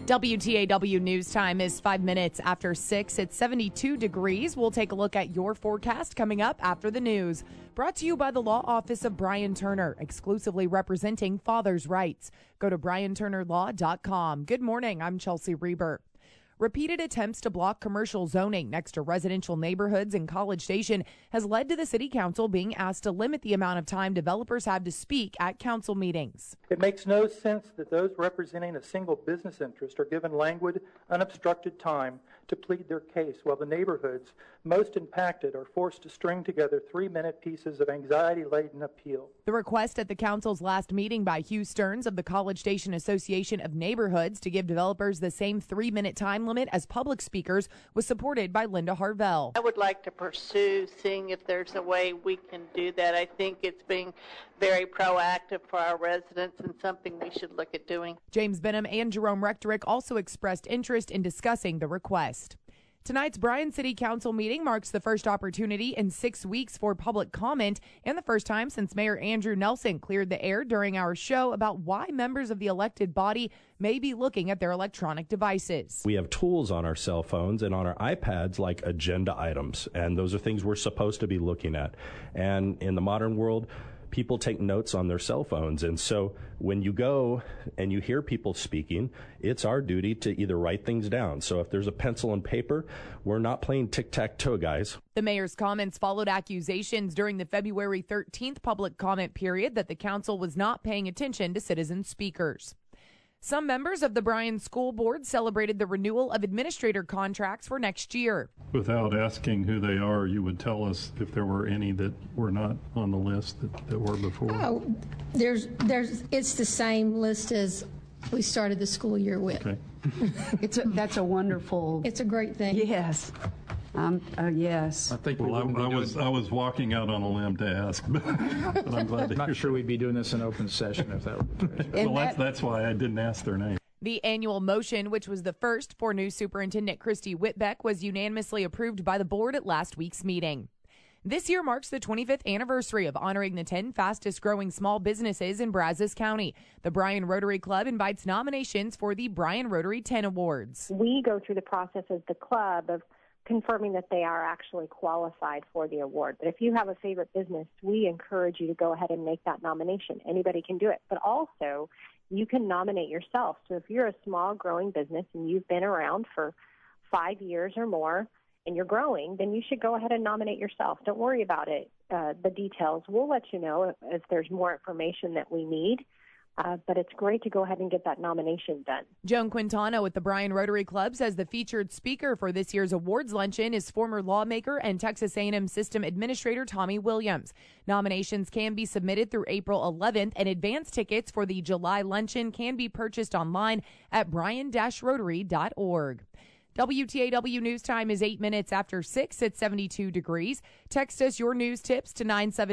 WTAW News Time is 5 minutes after 6. It's 72 degrees. We'll take a look at your forecast coming up after the news. Brought to you by the law office of Brian Turner, exclusively representing fathers' rights. Go to BrianTurnerLaw.com. Good morning. I'm Chelsea Reber. Repeated attempts to block commercial zoning next to residential neighborhoods in College Station has led to the city council being asked to limit the amount of time developers have to speak at council meetings. It makes no sense that those representing a single business interest are given languid, unobstructed time to plead their case, while the neighborhoods most impacted are forced to string together 3-minute pieces of anxiety-laden appeal. The request at the council's last meeting by Hugh Stearns of the College Station Association of Neighborhoods to give developers the same 3-minute time limit as public speakers was supported by Linda Harvell. I would like to pursue seeing if there's a way we can do that. I think it's being very proactive for our residents and something we should look at doing. James Benham and Jerome Rectorick also expressed interest in discussing the request. Tonight's Bryan City Council meeting marks the first opportunity in 6 weeks for public comment and the first time since Mayor Andrew Nelson cleared the air during our show about why members of the elected body may be looking at their electronic devices. We have tools on our cell phones and on our iPads like agenda items, and those are things we're supposed to be looking at. And in the modern world, people take notes on their cell phones. And so when you go and you hear people speaking, it's our duty to either write things down. So if there's a pencil and paper, we're not playing tic-tac-toe, guys. The mayor's comments followed accusations during the February 13th public comment period that the council was not paying attention to citizen speakers. Some members of the Bryan School Board celebrated the renewal of administrator contracts for next year. Without asking who they are, you would tell us if there were any that were not on the list that were before. Oh, it's the same list as we started the school year with. Okay. That's a wonderful. It's a great thing. Yes. Yes. I think I was walking out on a limb to ask, but I'm glad to not sure we'd be doing this in open session if that were the case. Well, that's why I didn't ask their name. The annual motion, which was the first for new Superintendent Christy Whitbeck, was unanimously approved by the board at last week's meeting. This year marks the 25th anniversary of honoring the 10 fastest growing small businesses in Brazos County. The Bryan Rotary Club invites nominations for the Bryan Rotary 10 Awards. We go through the process as the club of confirming that they are actually qualified for the award. But if you have a favorite business, we encourage you to go ahead and make that nomination. Anybody can do it. But also, you can nominate yourself. So if you're a small growing business and you've been around for 5 years or more and you're growing, then you should go ahead and nominate yourself. Don't worry about it, the details. We'll let you know if there's more information that we need. But it's great to go ahead and get that nomination done. Joan Quintano with the Bryan Rotary Club says the featured speaker for this year's awards luncheon is former lawmaker and Texas A&M System Administrator Tommy Williams. Nominations can be submitted through April 11th, and advance tickets for the July luncheon can be purchased online at bryan-rotary.org. WTAW News Time is 8 minutes after 6 at 72 degrees. Text us your news tips to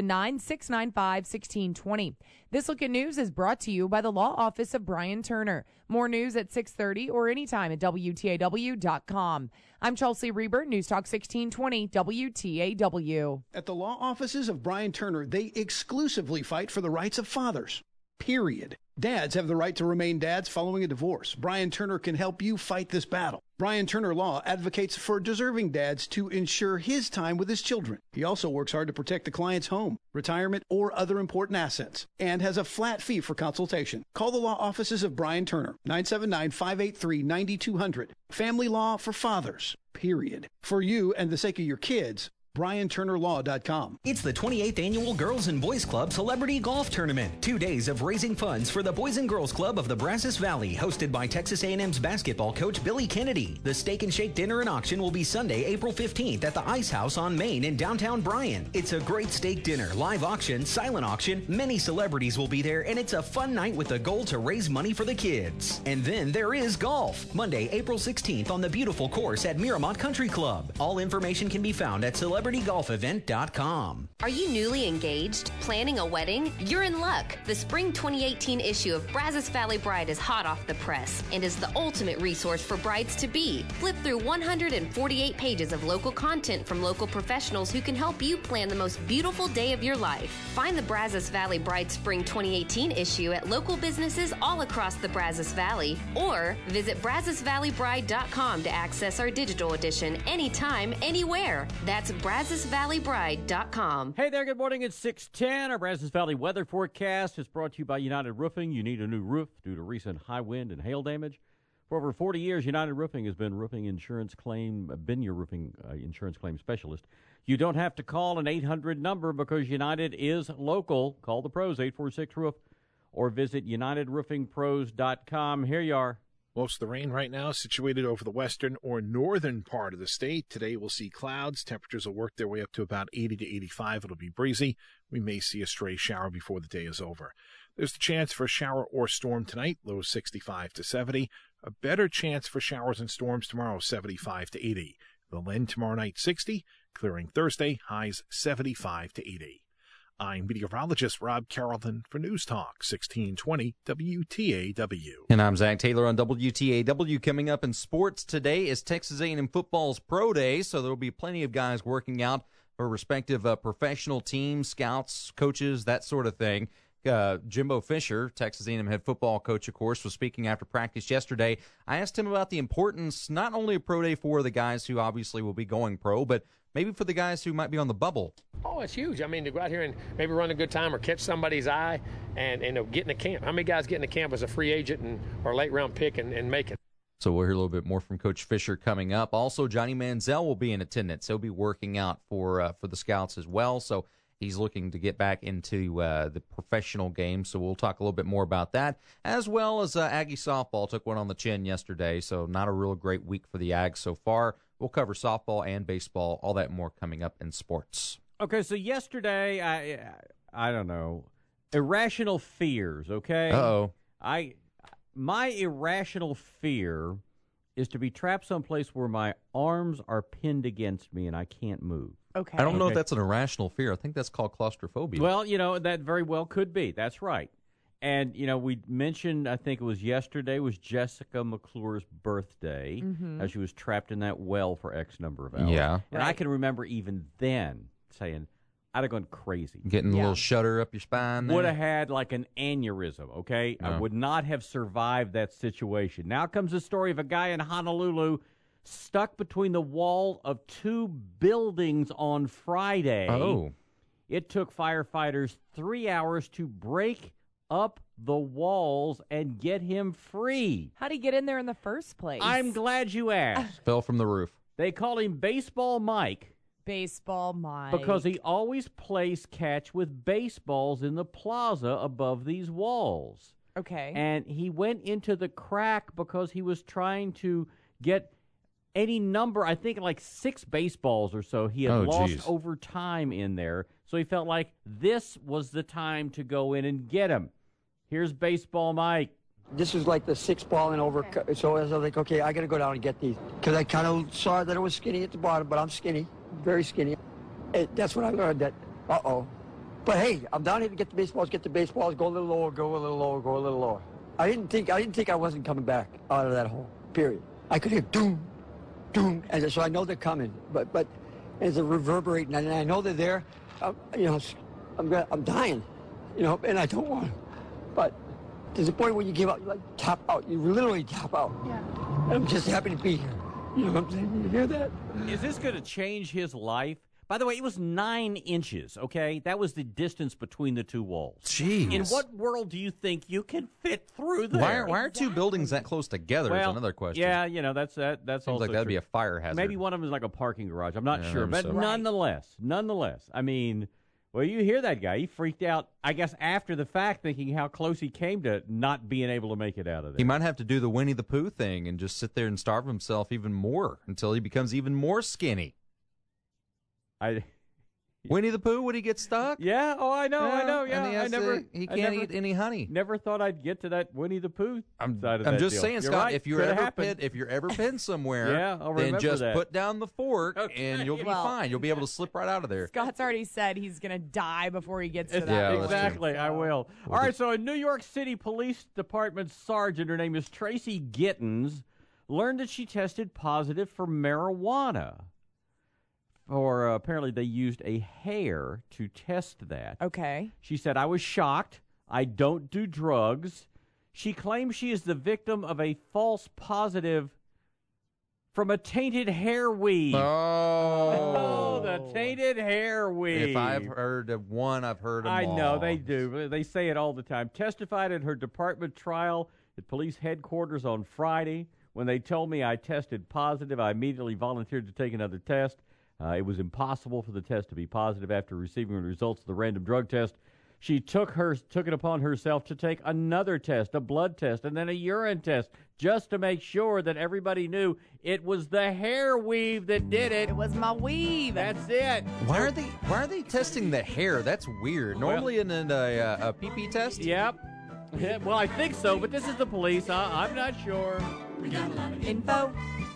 979-695-1620. This Look at News is brought to you by the law office of Brian Turner. More news at 6:30 or anytime at WTAW.com. I'm Chelsea Reber, News Talk 1620 WTAW. At the law offices of Brian Turner, they exclusively fight for the rights of fathers. Period. Dads have the right to remain dads following a divorce. Brian Turner can help you fight this battle. Brian Turner Law advocates for deserving dads to ensure his time with his children. He also works hard to protect the client's home, retirement, or other important assets, and has a flat fee for consultation. Call the law offices of Brian Turner, 979-583-9200. Family law for fathers. Period. For you and the sake of your kids, BrianTurnerLaw.com. It's the 28th Annual Girls and Boys Club Celebrity Golf Tournament. 2 days of raising funds for the Boys and Girls Club of the Brazos Valley, hosted by Texas A&M's basketball coach Billy Kennedy. The Steak and Shake Dinner and Auction will be Sunday, April 15th at the Ice House on Main in downtown Bryan. It's a great steak dinner, live auction, silent auction, many celebrities will be there, and it's a fun night with the goal to raise money for the kids. And then there is golf, Monday, April 16th on the beautiful course at Miramont Country Club. All information can be found at Celebrity CelebrityGolfEvent.com. Are you newly engaged? Planning a wedding? You're in luck. The spring 2018 issue of Brazos Valley Bride is hot off the press and is the ultimate resource for brides-to-be. Flip through 148 pages of local content from local professionals who can help you plan the most beautiful day of your life. Find the Brazos Valley Bride Spring 2018 issue at local businesses all across the Brazos Valley, or visit BrazosValleyBride.com to access our digital edition anytime, anywhere. That's BrazosValleyBride.com. Hey there, good morning. It's 6:10. Our Brazos Valley weather forecast is brought to you by United Roofing. You need a new roof due to recent high wind and hail damage. For over 40 years, United Roofing has been your roofing insurance claim specialist. You don't have to call an 800 number because United is local. Call the pros, 846-ROOF, or visit UnitedRoofingPros.com. Here you are. Most of the rain right now is situated over the western or northern part of the state. Today we'll see clouds. Temperatures will work their way up to about 80 to 85. It'll be breezy. We may see a stray shower before the day is over. There's the chance for a shower or storm tonight, low 65 to 70. A better chance for showers and storms tomorrow, 75 to 80. The Lynn tomorrow night, 60. Clearing Thursday, highs 75 to 80. I'm meteorologist Rob Carrollton for News Talk 1620 WTAW. And I'm Zach Taylor on WTAW. Coming up in sports today is Texas A&M football's pro day, so there will be plenty of guys working out for respective professional teams, scouts, coaches, that sort of thing. Jimbo Fisher, Texas A&M head football coach, of course, was speaking after practice yesterday. I asked him about the importance not only of pro day for the guys who obviously will be going pro, but maybe for the guys who might be on the bubble. Oh, it's huge. I mean, to go out here and maybe run a good time or catch somebody's eye and get in a camp. How many guys get in a camp as a free agent or late round pick and make it? So we'll hear a little bit more from Coach Fisher coming up. Also, Johnny Manziel will be in attendance. He'll be working out for the Scouts as well. So he's looking to get back into the professional game, so we'll talk a little bit more about that, as well as Aggie softball took one on the chin yesterday, so not a real great week for the Ags so far. We'll cover softball and baseball, all that and more coming up in sports. Okay, so yesterday, I don't know, irrational fears, okay? Uh-oh. My irrational fear is to be trapped someplace where my arms are pinned against me and I can't move. Okay. I don't know if that's an irrational fear. I think that's called claustrophobia. Well, that very well could be. That's right. And, we mentioned, I think it was yesterday, was Jessica McClure's birthday, as she was trapped in that well for X number of hours. Yeah. And I can remember even then saying, I'd have gone crazy. Getting a little shudder up your spine there. Would have had like an aneurysm, okay? No. I would not have survived that situation. Now comes the story of a guy in Honolulu stuck between the wall of two buildings on Friday. Oh. It took firefighters 3 hours to break up the walls and get him free. How'd he get in there in the first place? I'm glad you asked. Fell from the roof. They call him Baseball Mike. Baseball Mike. Because he always plays catch with baseballs in the plaza above these walls. Okay. And he went into the crack because he was trying to get any number, I think like 6 baseballs or so he had lost over time in there. So he felt like this was the time to go in and get him. Here's Baseball Mike. This was like the 6th ball and over. So I was like, okay, I got to go down and get these. Because I kind of saw that it was skinny at the bottom, but I'm skinny, very skinny. That's when I learned that, uh-oh. But hey, I'm down here to get the baseballs, go a little lower, go a little lower, go a little lower. I didn't think I wasn't coming back out of that hole, period. I could hear doom, doom, and so I know they're coming. But as a reverberating, and I know they're there, I'm dying, and I don't want to. But there's a point where you give out, you tap out. You literally tap out. Yeah. And I'm just happy to be here. You know what I'm saying? You hear that? Is this going to change his life? By the way, it was 9 inches, okay? That was the distance between the two walls. Jeez. In what world do you think you can fit through there? Why are two buildings that close together is another question. Yeah, that's Seems also like that'd true. be a fire hazard. Maybe one of them is like a parking garage. I'm not sure. But so. nonetheless, I mean, well, you hear that guy. He freaked out, I guess, after the fact, thinking how close he came to not being able to make it out of there. He might have to do the Winnie the Pooh thing and just sit there and starve himself even more until he becomes even more skinny. Winnie the Pooh, would he get stuck? Yeah. Oh, I know. Yeah. And he can't eat any honey. Never thought I'd get to that Winnie the Pooh side of that I'm just deal. saying, You're Scott, right. if you're ever pinned somewhere, I'll then remember just that. put down the fork and you'll be fine. You'll be able to slip right out of there. Scott's already said he's going to die before he gets to that. Yeah, exactly. I will. All right. So a New York City Police Department sergeant, her name is Tracy Gittens, learned that she tested positive for marijuana. Or apparently they used a hair to test that. Okay. She said, I was shocked. I don't do drugs. She claims she is the victim of a false positive from a tainted hair weave. Oh, the tainted hair weave. If I've heard of one, I've heard of them all. I know, they do. They say it all the time. Testified at her department trial at police headquarters on Friday. When they told me I tested positive, I immediately volunteered to take another test. It was impossible for the test to be positive after receiving the results of the random drug test. She took it upon herself to take another test, a blood test, and then a urine test, just to make sure that everybody knew it was the hair weave that did it. It was my weave. That's it. Why are they testing the hair? That's weird. Normally in a pee-pee test? Yep. Yeah, well, I think so, but this is the police. I'm not sure. Info.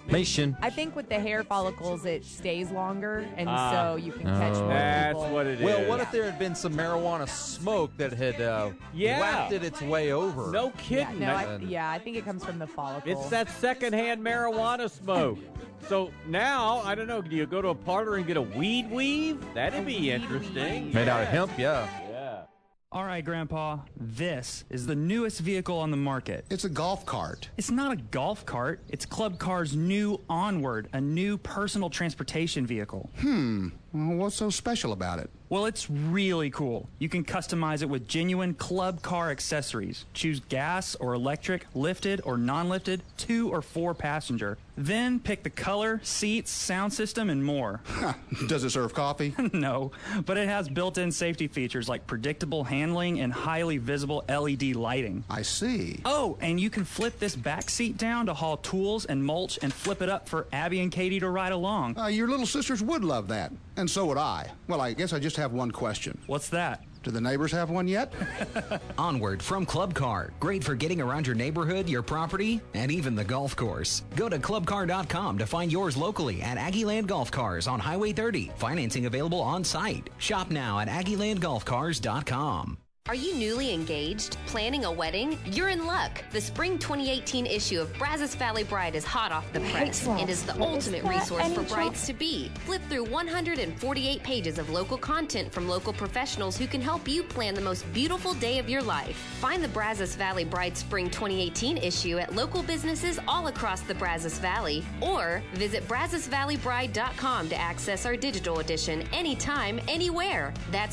I think with the hair follicles, it stays longer, and so you can catch more That's people. what it is. Well, what if there had been some marijuana smoke that had wafted its way over? No kidding. I think it comes from the follicle. It's that secondhand marijuana smoke. So now, I don't know, do you go to a parlor and get a weed weave? That'd be interesting. Made out of hemp, yeah. All right, Grandpa, this is the newest vehicle on the market. It's a golf cart. It's not a golf cart. It's Club Car's new Onward, a new personal transportation vehicle. Well, what's so special about it? Well, it's really cool. You can customize it with genuine Club Car accessories. Choose gas or electric, lifted or non-lifted, 2 or 4 passenger. Then pick the color, seats, sound system, and more. Does it serve coffee? No, but it has built-in safety features like predictable handling and highly visible LED lighting. I see. Oh, and you can flip this back seat down to haul tools and mulch and flip it up for Abby and Katie to ride along. Your little sisters would love that. And so would I. Well, I guess I just have one question. What's that? Do the neighbors have one yet? Onward from Club Car. Great for getting around your neighborhood, your property, and even the golf course. Go to clubcar.com to find yours locally at Aggieland Golf Cars on Highway 30. Financing available on site. Shop now at AggielandGolfCars.com. Are you newly engaged? Planning a wedding? You're in luck. The spring 2018 issue of Brazos Valley Bride is hot off the press and is the ultimate resource for brides-to-be. Flip through 148 pages of local content from local professionals who can help you plan the most beautiful day of your life. Find the Brazos Valley Bride Spring 2018 issue at local businesses all across the Brazos Valley, or visit BrazosValleyBride.com to access our digital edition anytime, anywhere. That's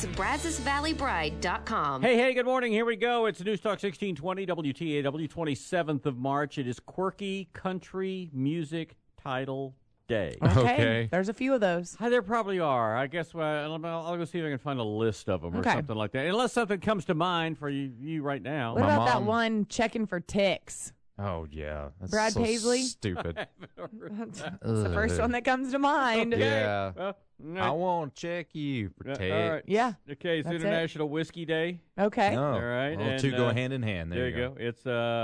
BrazosValleyBride.com. Hey, good morning. Here we go. It's News Talk 1620, WTAW, 27th of March. It is Quirky Country Music Title Day. Okay. There's a few of those. There probably are. I guess I'll go see if I can find a list of them or something like that. Unless something comes to mind for you right now. What about that one checking for ticks? Oh, yeah. That's Brad so Paisley? Stupid. That's the first one that comes to mind. Okay. Yeah. Well, I won't check you for ticks. All right. Yeah. Okay, it's That's International Whiskey Day. Okay. Oh, All right. well, and, two go hand in hand. There you go. It's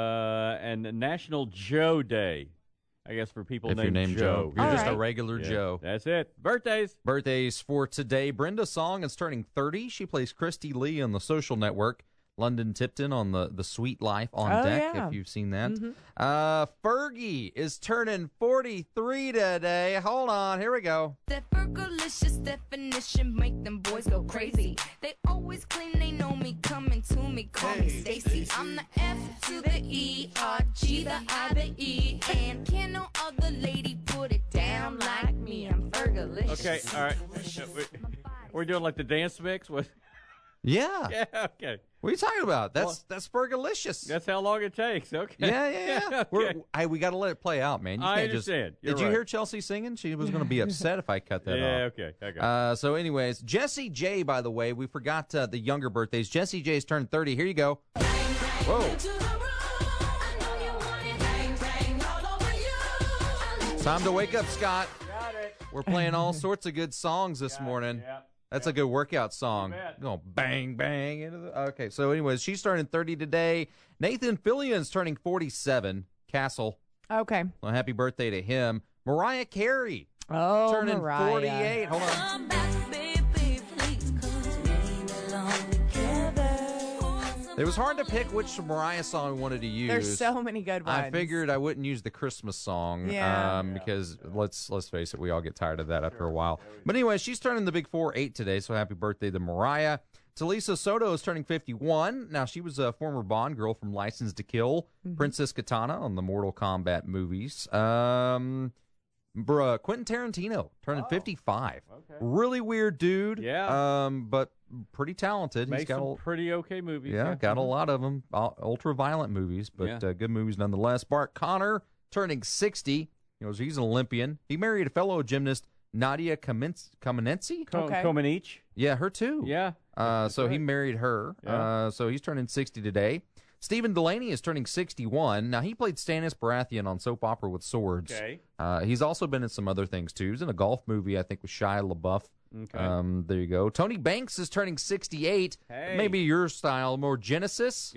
and National Joe Day. I guess for people if named you're named Joe. You're just a regular Joe. That's it. Birthdays. Birthdays for today. Brenda Song is turning 30. She plays Christy Lee on The Social Network. London Tipton on the Sweet Life on Deck, if you've seen that. Fergie is turning 43 today. Hold on, here we go. That Fergalicious definition make them boys go crazy. They always claim they know me, coming to me, call me Stacy. I'm the F to the E, R, G, the I, the E, and can no other lady put it down like me. I'm Fergalicious. Okay, all right. We're doing like the dance mix with... Yeah. Yeah, okay. What are you talking about? That's Fergalicious. That's how long it takes. Okay. Yeah. Okay. We got to let it play out, man. You I can't understand. Did you hear Chelsea singing? She was going to be upset if I cut that off. Yeah, okay. So anyways, Jessie J, by the way, we forgot the younger birthdays. Jessie J's turned 30. Here you go. Whoa. Time to wake up, Scott. Got it. We're playing all sorts of good songs this morning. Yeah. That's a good workout song. Going bang, bang. Into the, okay, so anyways, she's turning 30 today. Nathan Fillion's turning 47. Castle. Okay. Well, happy birthday to him. Mariah Carey. Oh, turning Mariah. 48. Hold on. It was hard to pick which Mariah song we wanted to use. There's so many good ones. I figured I wouldn't use the Christmas song because let's face it, we all get tired of that after a while. But anyway, she's turning the big 4-8 today, so happy birthday to Mariah. Talisa Soto is turning 51. Now, she was a former Bond girl from License to Kill, Princess Katana on the Mortal Kombat movies. Quentin Tarantino turning 55. Okay. Really weird dude. Yeah. But pretty talented. He's got some pretty okay movies. Yeah, got a lot of them. Ultra-violent movies, but good movies nonetheless. Bart Connor turning 60. He's an Olympian. He married a fellow gymnast, Nadia Comaneci? Comaneci. Yeah, her too. Yeah. So he married her. Yeah. So he's turning 60 today. Stephen Delaney is turning 61. Now, he played Stannis Baratheon on Soap Opera with Swords. Okay. He's also been in some other things, too. He's in a golf movie, I think, with Shia LaBeouf. Okay. There you go. Tony Banks is turning 68. Hey. Maybe your style, more Genesis. Yeah.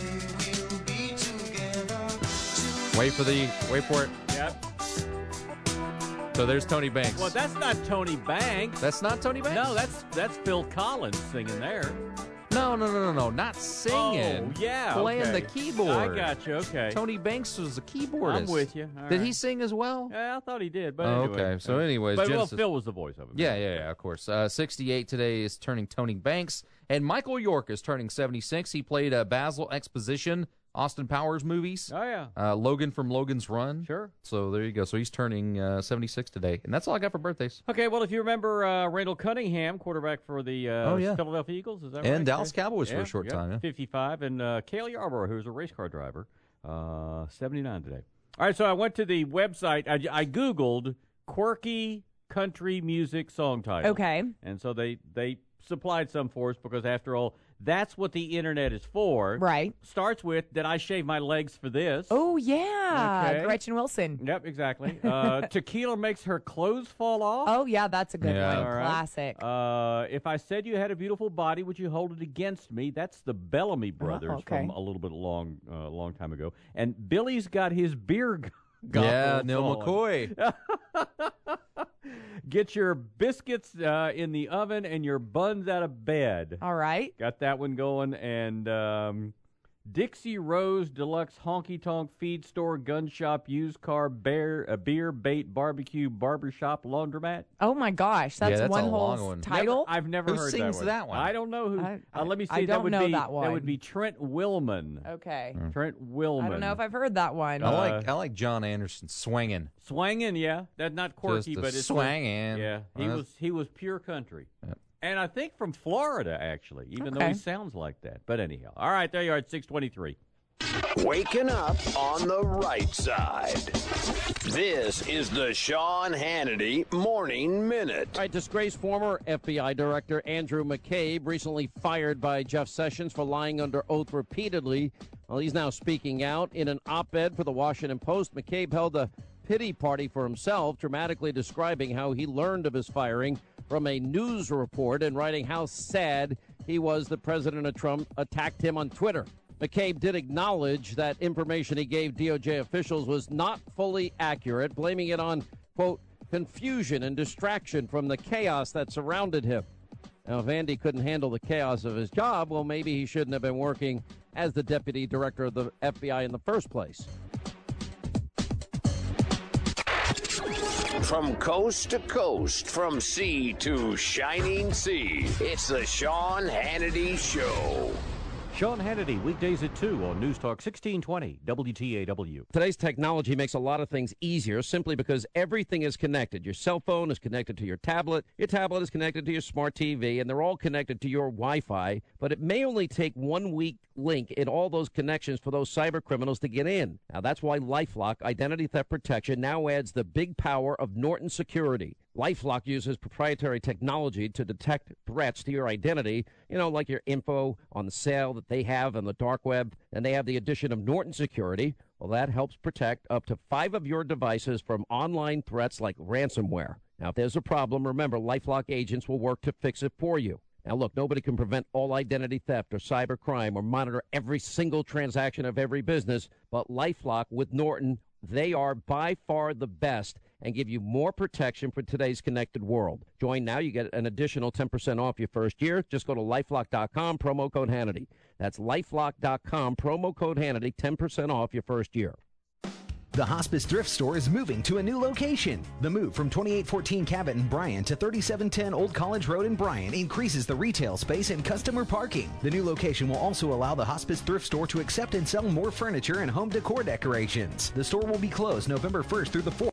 Wait for it. Yep. So there's Tony Banks. Well, that's not Tony Banks. That's not Tony Banks? No, that's Phil Collins singing there. No, not singing. Oh, yeah. Playing okay. the keyboard. I got you, okay. Tony Banks was the keyboardist. I'm with you. Did he sing as well? Yeah, I thought he did, but anyway. anyway. So anyways, but, Genesis. well, Phil was the voice of it. Yeah, of course. 68 today is turning Tony Banks. And Michael York is turning 76. He played Basil Exposition, Austin Powers movies. Oh, yeah. Logan from Logan's Run. Sure. So there you go. So he's turning 76 today. And that's all I got for birthdays. Okay, well, if you remember Randall Cunningham, quarterback for the Philadelphia Eagles, is that right? And Dallas Cowboys for a short time. Yeah. 55. And Cale Yarborough, who's a race car driver, 79 today. All right, so I went to the website. I Googled quirky country music song titles. Okay. And so they supplied some for us because, after all, that's what the internet is for. Right. Starts with, did I shave my legs for this? Oh, yeah. Okay. Gretchen Wilson. Yep, exactly. Tequila makes her clothes fall off. Oh, yeah, that's a good one. All right. Classic. If I said you had a beautiful body, would you hold it against me? That's the Bellamy Brothers from a little bit long time ago. And Billy's got his beer Yeah, Neil on. McCoy. Get your biscuits in the oven and your buns out of bed. All right. Got that one going. And Dixie Rose Deluxe Honky Tonk Feed Store Gun Shop Used Car Beer Bait Barbecue Barbershop Laundromat. Oh, my gosh. That's one whole one. title? I've never heard that one. Who sings that one? I don't know who. Let me see. I don't know that one. That would be Trent Willman. Okay. Trent Willman. I don't know if I've heard that one. I like John Anderson swinging. Swangin', yeah. That's not quirky, Just but it's swangin'. Yeah, he was pure country. Yep. And I think from Florida, actually, even though he sounds like that. But anyhow. All right, there you are at 6:23. Waking up on the right side. This is the Sean Hannity Morning Minute. All right, disgraced former FBI Director Andrew McCabe, recently fired by Jeff Sessions for lying under oath repeatedly. Well, he's now speaking out. In an op-ed for the Washington Post, McCabe held a pity party for himself, dramatically describing how he learned of his firing from a news report and writing how sad he was that President Trump attacked him on Twitter. McCabe did acknowledge that information he gave DOJ officials was not fully accurate, blaming it on, quote, confusion and distraction from the chaos that surrounded him. Now, if Andy couldn't handle the chaos of his job, well, maybe he shouldn't have been working as the deputy director of the FBI in the first place. From coast to coast, from sea to shining sea, it's the Sean Hannity Show. Sean Hannity, weekdays at 2 on News Talk 1620 WTAW. Today's technology makes a lot of things easier simply because everything is connected. Your cell phone is connected to your tablet is connected to your smart TV, and they're all connected to your Wi-Fi. But it may only take one weak link in all those connections for those cyber criminals to get in. Now, that's why LifeLock Identity Theft Protection now adds the big power of Norton Security. LifeLock uses proprietary technology to detect threats to your identity, like your info on the sale that they have on the dark web, and they have the addition of Norton Security. Well, that helps protect up to 5 of your devices from online threats like ransomware. Now, if there's a problem, remember, LifeLock agents will work to fix it for you. Now, look, nobody can prevent all identity theft or cyber crime or monitor every single transaction of every business, but LifeLock with Norton, they are by far the best and give you more protection for today's connected world. Join now. You get an additional 10% off your first year. Just go to LifeLock.com, promo code Hannity. That's LifeLock.com, promo code Hannity, 10% off your first year. The Hospice Thrift Store is moving to a new location. The move from 2814 Cabot in Bryan to 3710 Old College Road in Bryan increases the retail space and customer parking. The new location will also allow the Hospice Thrift Store to accept and sell more furniture and home decor decorations. The store will be closed November 1st through the 4th.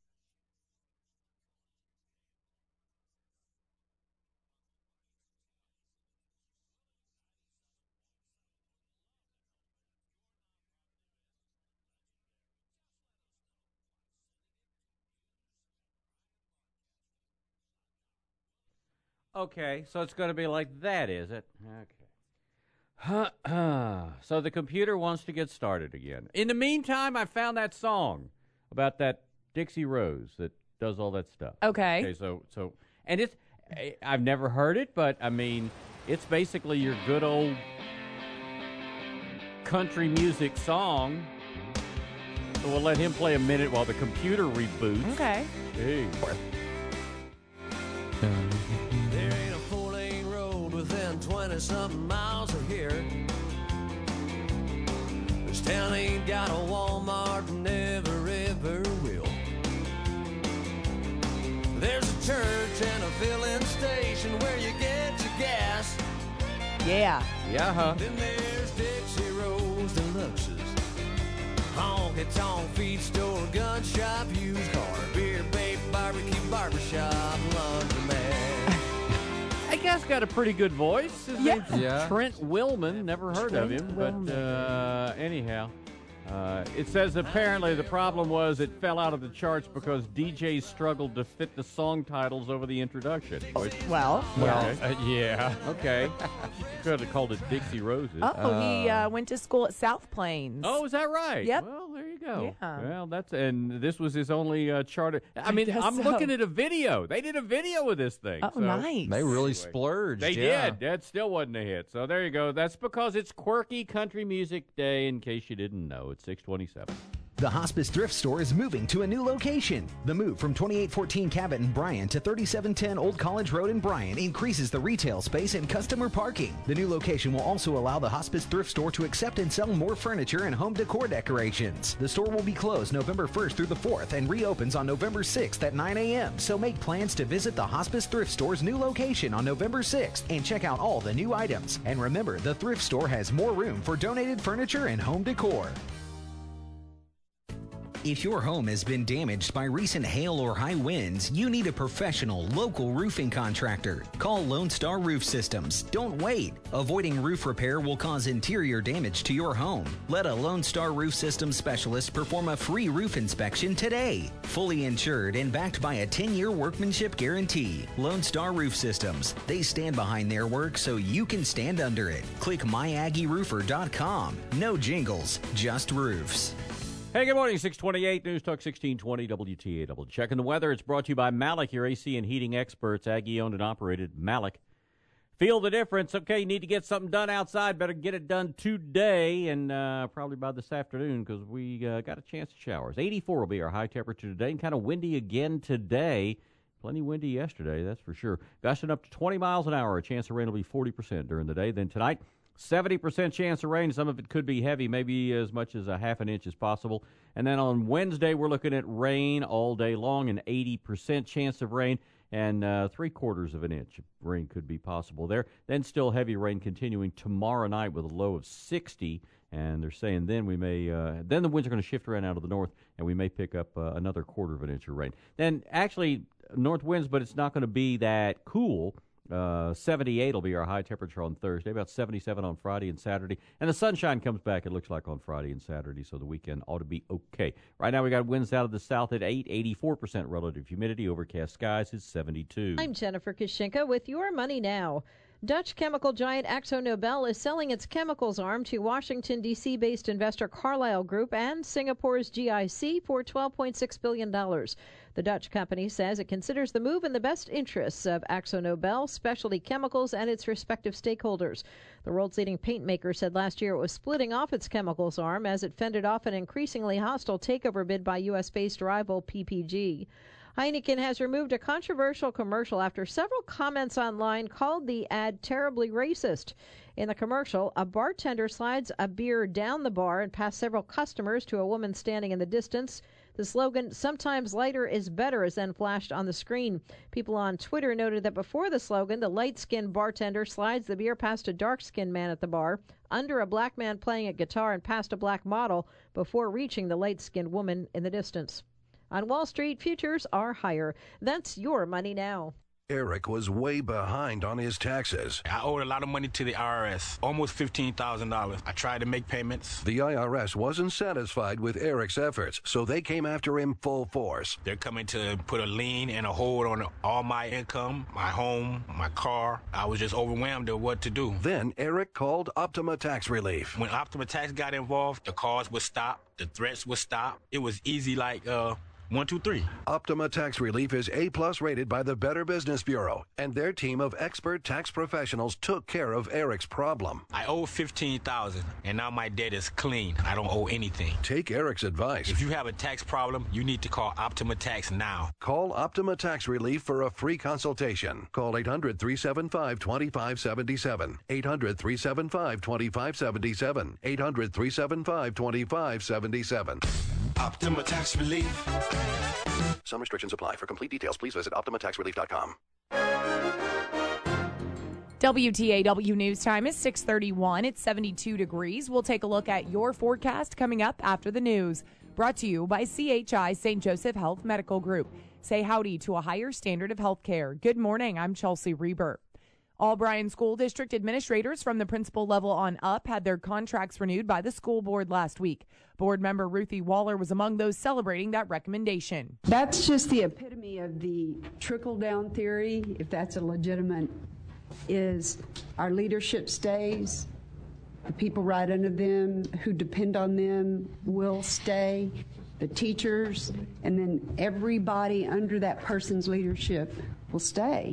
Okay, so it's going to be like that, is it? Okay. So the computer wants to get started again. In the meantime, I found that song about that Dixie Rose that does all that stuff. Okay. Okay, so and it's I've never heard it, but I mean, it's basically your good old country music song. So we'll let him play a minute while the computer reboots. Okay. Hey. There ain't a 4-lane road within 20-something miles of here. This town ain't got a Walmart and never ever will. There's a church and a filling station where you get your gas. Yeah. Yeah. Then there's Dixie Rose Deluxes. Honky tonk feed store, gun shop, used car, beer, babe, barbecue, barbershop, laundromat. That guy's got a pretty good voice. His name's Yeah. Trent Willman. Never heard of him, but anyhow. It says apparently the problem was it fell out of the charts because DJs struggled to fit the song titles over the introduction. Which, Well, yeah. okay. Could have called it Dixie Roses. he went to school at South Plains. Oh, is that right? Yep. Well, there you go. Yeah. Well, and this was his only charter. I mean, guess I'm so. looking at a video. They did a video of this thing. Oh, so. nice. They really splurged. They yeah. did. That still wasn't a hit. So there you go. That's because it's Quirky Country Music Day, in case you didn't know. It's 627. The Hospice Thrift Store is moving to a new location. The move from 2814 Cabot in Bryan to 3710 Old College Road in Bryan increases the retail space and customer parking. The new location will also allow the Hospice Thrift Store to accept and sell more furniture and home decor decorations. The store will be closed November 1st through the 4th and reopens on November 6th at 9 a.m. So make plans to visit the Hospice Thrift Store's new location on November 6th and check out all the new items. And remember, the thrift store has more room for donated furniture and home decor. If your home has been damaged by recent hail or high winds, you need a professional, local roofing contractor. Call Lone Star Roof Systems. Don't wait. Avoiding roof repair will cause interior damage to your home. Let a Lone Star Roof Systems specialist perform a free roof inspection today. Fully insured and backed by a 10-year workmanship guarantee. Lone Star Roof Systems. They stand behind their work so you can stand under it. Click myaggiерoofer.com. No jingles, just roofs. Hey, good morning, 628 News Talk 1620 WTAW. Checking the weather. It's brought to you by Malik, your AC and heating experts. Aggie-owned and operated. Malik. Feel the difference. Okay, you need to get something done outside. Better get it done today and probably by this afternoon because we got a chance of showers. 84 will be our high temperature today and kind of windy again today. Plenty windy yesterday, that's for sure. Gusting up to 20 miles an hour. A chance of rain will be 40% during the day. Then tonight, 70% chance of rain. Some of it could be heavy, maybe as much as a half an inch is possible. And then on Wednesday, we're looking at rain all day long, an 80% chance of rain, and 3/4 of an inch of rain could be possible there. Then still heavy rain continuing tomorrow night with a low of 60. And they're saying then we may, then the winds are going to shift around out of the north, and we may pick up another 1/4 of an inch of rain. Then actually north winds, but it's not going to be that cool. 78 will be our high temperature on Thursday, about 77 on Friday and Saturday. And the sunshine comes back, it looks like, on Friday and Saturday, so the weekend ought to be okay. Right now we got winds out of the south at 8, 84% relative humidity, overcast skies is 72. I'm Jennifer Kashinka with Your Money Now. Dutch chemical giant AkzoNobel is selling its chemicals arm to Washington, D.C.-based investor Carlyle Group and Singapore's GIC for $12.6 billion. The Dutch company says it considers the move in the best interests of AkzoNobel, Specialty Chemicals, and its respective stakeholders. The world's leading paint maker said last year it was splitting off its chemicals arm as it fended off an increasingly hostile takeover bid by U.S.-based rival PPG. Heineken has removed a controversial commercial after several comments online called the ad terribly racist. In the commercial, a bartender slides a beer down the bar and past several customers to a woman standing in the distance. The slogan, "Sometimes lighter is better," is then flashed on the screen. People on Twitter noted that before the slogan, the light-skinned bartender slides the beer past a dark-skinned man at the bar, under a black man playing a guitar, and past a black model before reaching the light-skinned woman in the distance. On Wall Street, futures are higher. That's your money now. Eric was way behind on his taxes. I owed a lot of money to the IRS, almost $15,000. I tried to make payments. The IRS wasn't satisfied with Eric's efforts, so they came after him full force. They're coming to put a lien and a hold on all my income, my home, my car. I was just overwhelmed at what to do. Then Eric called Optima Tax Relief. When Optima Tax got involved, the calls would stop, the threats would stop. It was easy like 1, 2, 3. Optima Tax Relief is A+ rated by the Better Business Bureau, and their team of expert tax professionals took care of Eric's problem. I owe $15,000, and now my debt is clean. I don't owe anything. Take Eric's advice. If you have a tax problem, you need to call Optima Tax now. Call Optima Tax Relief for a free consultation. Call 800-375-2577. 800-375-2577. 800-375-2577. Optima Tax Relief. Some restrictions apply. For complete details, please visit OptimaTaxRelief.com. WTAW News Time is 6:31. It's 72 degrees. We'll take a look at your forecast coming up after the news. Brought to you by CHI St. Joseph Health Medical Group. Say howdy to a higher standard of health care. Good morning. I'm Chelsea Reber. All Bryan School District administrators from the principal level on up had their contracts renewed by the school board last week. Board member Ruthie Waller was among those celebrating that recommendation. That's just the epitome of the trickle-down theory, if that's a legitimate, is our leadership stays, the people right under them who depend on them will stay, the teachers, and then everybody under that person's leadership will stay.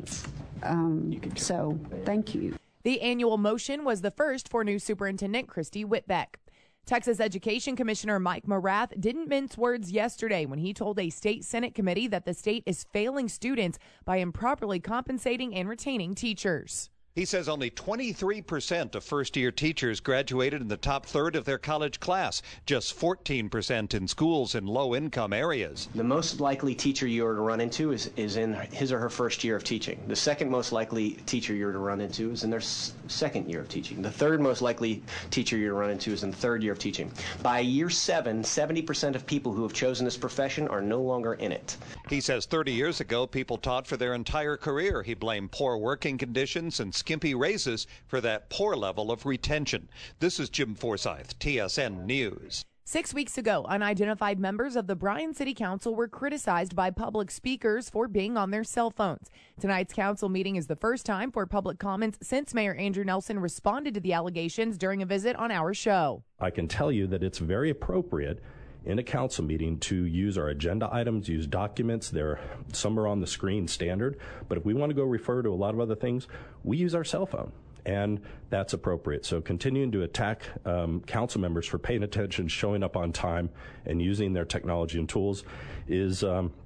So, thank you. The annual motion was the first for new Superintendent Christy Whitbeck. Texas Education Commissioner Mike Morath didn't mince words yesterday when he told a state Senate committee that the state is failing students by improperly compensating and retaining teachers. He says only 23% of first-year teachers graduated in the top third of their college class, just 14% in schools in low-income areas. The most likely teacher you're to run into is in his or her first year of teaching. The second most likely teacher you're to run into is in their second year of teaching. The third most likely teacher you're to run into is in the third year of teaching. By year 7, 70% of people who have chosen this profession are no longer in it. He says 30 years ago, people taught for their entire career. He blamed poor working conditions and skimpy raises for that poor level of retention. This is Jim Forsyth, TSN News. 6 weeks ago, unidentified members of the Bryan City Council were criticized by public speakers for being on their cell phones. Tonight's council meeting is the first time for public comments since Mayor Andrew Nelson responded to the allegations during a visit on our show. I can tell you that it's very appropriate in a council meeting to use our agenda items, use documents. Some are on the screen standard, but if we want to go refer to a lot of other things, we use our cell phone, and that's appropriate. So continuing to attack council members for paying attention, showing up on time, and using their technology and tools is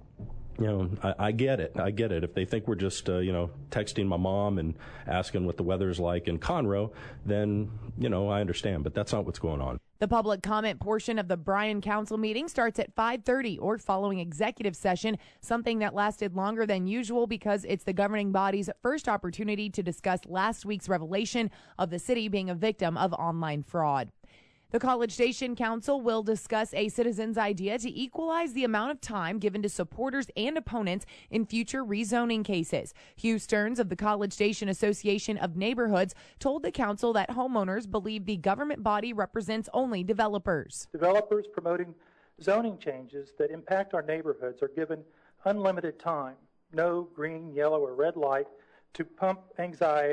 I get it. I get it. If they think we're just, texting my mom and asking what the weather's like in Conroe, then, I understand. But that's not what's going on. The public comment portion of the Bryan Council meeting starts at 5:30 or following executive session, something that lasted longer than usual because it's the governing body's first opportunity to discuss last week's revelation of the city being a victim of online fraud. The College Station Council will discuss a citizen's idea to equalize the amount of time given to supporters and opponents in future rezoning cases. Hugh Stearns of the College Station Association of Neighborhoods told the council that homeowners believe the government body represents only developers. Developers promoting zoning changes that impact our neighborhoods are given unlimited time, no green, yellow, or red light to pump anxiety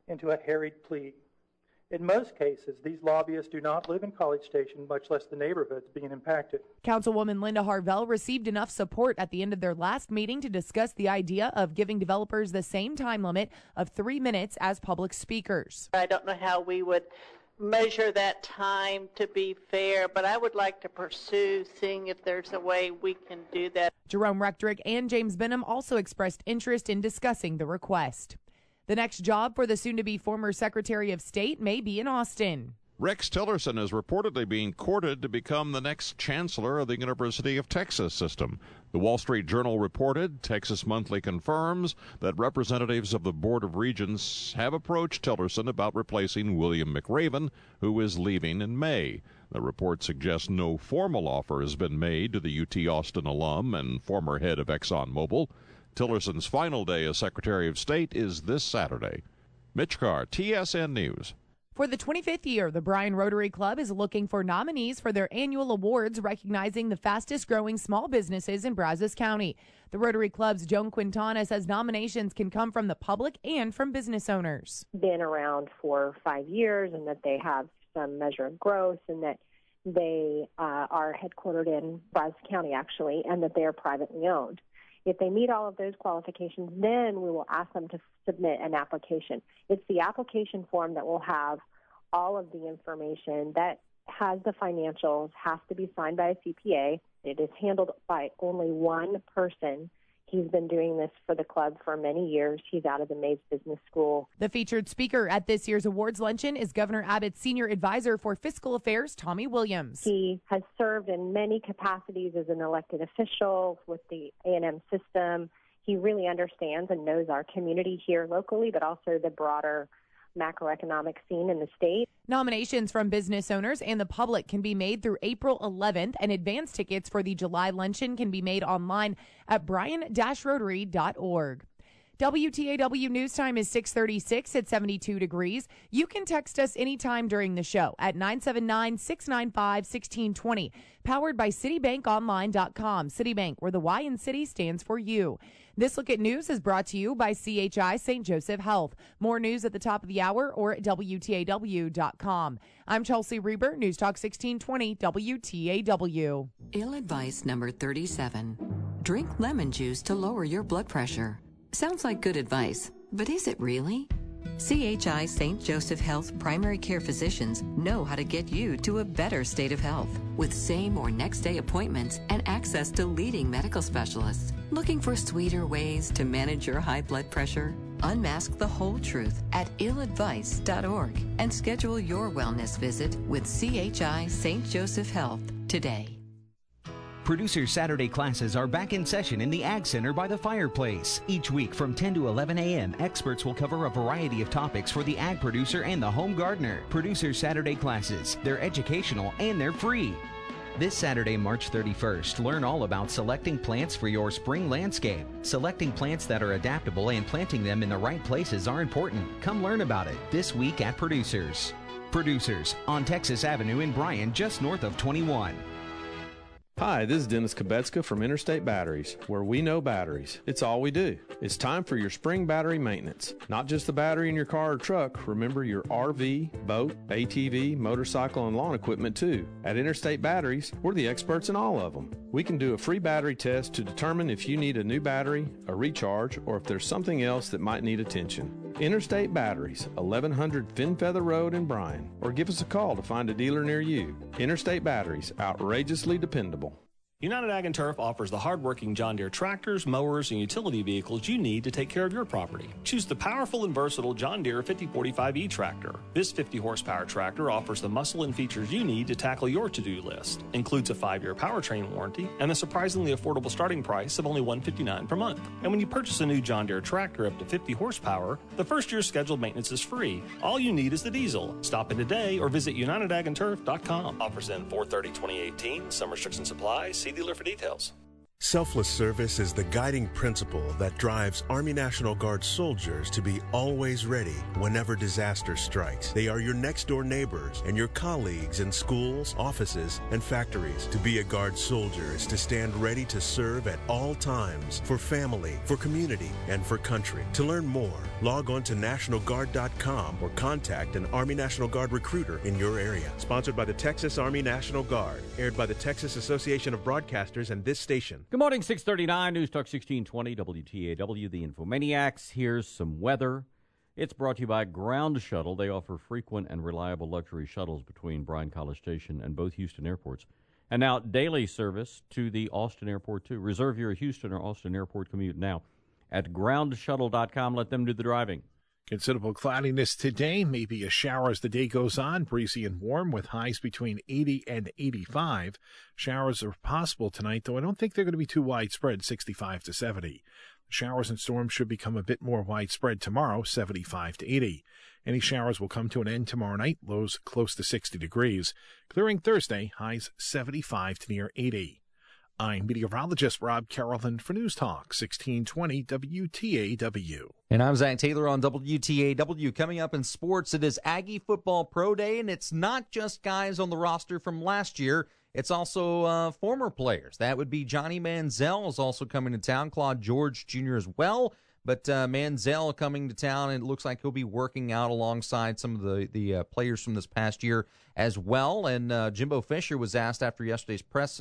into a harried plea. In most cases, these lobbyists do not live in College Station, much less the neighborhoods being impacted. Councilwoman Linda Harvell received enough support at the end of their last meeting to discuss the idea of giving developers the same time limit of 3 minutes as public speakers. I don't know how we would measure that time to be fair, but I would like to pursue seeing if there's a way we can do that. Jerome Rectrick and James Benham also expressed interest in discussing the request. The next job for the soon-to-be former Secretary of State may be in Austin. Rex Tillerson is reportedly being courted to become the next chancellor of the University of Texas system. The Wall Street Journal reported, Texas Monthly confirms, that representatives of the Board of Regents have approached Tillerson about replacing William McRaven, who is leaving in May. The report suggests no formal offer has been made to the UT Austin alum and former head of ExxonMobil. Tillerson's final day as Secretary of State is this Saturday. Mitch Carr, TSN News. For the 25th year, the Bryan Rotary Club is looking for nominees for their annual awards recognizing the fastest-growing small businesses in Brazos County. The Rotary Club's Joan Quintana says nominations can come from the public and from business owners. Been around for 5 years and that they have some measure of growth and that they are headquartered in Brazos County, actually, and that they are privately owned. If they meet all of those qualifications, then we will ask them to submit an application. It's the application form that will have all of the information that has the financials, has to be signed by a CPA. It is handled by only one person. He's been doing this for the club for many years. He's out of the Mays Business School. The featured speaker at this year's awards luncheon is Governor Abbott's senior advisor for fiscal affairs, Tommy Williams. He has served in many capacities as an elected official with the A&M system. He really understands and knows our community here locally, but also the broader macroeconomic scene in the state. Nominations from business owners and the public can be made through April 11th, and advance tickets for the July luncheon can be made online at bryan-rotary.org. WTAW News Time is 6:36 at 72 degrees. You can text us anytime during the show at 979-695-1620. Powered by CitibankOnline.com. Citibank, where the Y in City stands for you. This Look at News is brought to you by CHI St. Joseph Health. More news at the top of the hour or at WTAW.com. I'm Chelsea Reber, News Talk 1620 WTAW. Ill advice number 37. Drink lemon juice to lower your blood pressure. Sounds like good advice, but is it really? CHI St. Joseph Health primary care physicians know how to get you to a better state of health with same or next day appointments and access to leading medical specialists. Looking for sweeter ways to manage your high blood pressure? Unmask the whole truth at illadvice.org and schedule your wellness visit with CHI St. Joseph Health today. Producer Saturday classes are back in session in the Ag Center by the fireplace. Each week from 10 to 11 a.m., experts will cover a variety of topics for the ag producer and the home gardener. Producer Saturday classes, they're educational and they're free. This Saturday, March 31st, learn all about selecting plants for your spring landscape. Selecting plants that are adaptable and planting them in the right places are important. Come learn about it this week at Producers. Producers on Texas Avenue in Bryan, just north of 21. Hi, this is Dennis Kubetska from Interstate Batteries, where we know batteries. It's all we do. It's time for your spring battery maintenance. Not just the battery in your car or truck. Remember your RV, boat, ATV, motorcycle, and lawn equipment too. At Interstate Batteries, we're the experts in all of them. We can do a free battery test to determine if you need a new battery, a recharge, or if there's something else that might need attention. Interstate Batteries, 1100 Finfeather Road in Bryan, or give us a call to find a dealer near you. Interstate Batteries, outrageously dependable. United Ag & Turf offers the hard-working John Deere tractors, mowers, and utility vehicles you need to take care of your property. Choose the powerful and versatile John Deere 5045E tractor. This 50-horsepower tractor offers the muscle and features you need to tackle your to-do list. Includes a 5-year powertrain warranty and a surprisingly affordable starting price of only $159 per month. And when you purchase a new John Deere tractor up to 50 horsepower, the first year's scheduled maintenance is free. All you need is the diesel. Stop in today or visit UnitedAgAndTurf.com. Offers end 4/30/2018. Some restrictions apply. See dealer for details. Selfless service is the guiding principle that drives Army National Guard soldiers to be always ready whenever disaster strikes. They are your next-door neighbors and your colleagues in schools, offices, and factories. To be a Guard soldier is to stand ready to serve at all times for family, for community, and for country. To learn more, log on to NationalGuard.com or contact an Army National Guard recruiter in your area. Sponsored by the Texas Army National Guard. Aired by the Texas Association of Broadcasters and this station. Good morning, 639, News Talk 1620, WTAW, the Infomaniacs. Here's some weather. It's brought to you by Ground Shuttle. They offer frequent and reliable luxury shuttles between Bryan College Station and both Houston airports. And now daily service to the Austin Airport, too. Reserve your Houston or Austin Airport commute now at groundshuttle.com. Let them do the driving. Considerable cloudiness today, maybe a shower as the day goes on, breezy and warm with highs between 80 and 85. Showers are possible tonight, though I don't think they're going to be too widespread, 65 to 70. Showers and storms should become a bit more widespread tomorrow, 75 to 80. Any showers will come to an end tomorrow night, lows close to 60 degrees. Clearing Thursday, highs 75 to near 80. I'm meteorologist Rob Carrollton for News Talk 1620 WTAW. And I'm Zach Taylor on WTAW. Coming up in sports, it is Aggie Football Pro Day, and it's not just guys on the roster from last year. It's also former players. That would be Johnny Manziel is also coming to town, Claude George Jr. as well. But Manziel coming to town, and it looks like he'll be working out alongside some of the players from this past year as well. And Jimbo Fisher was asked after yesterday's practice,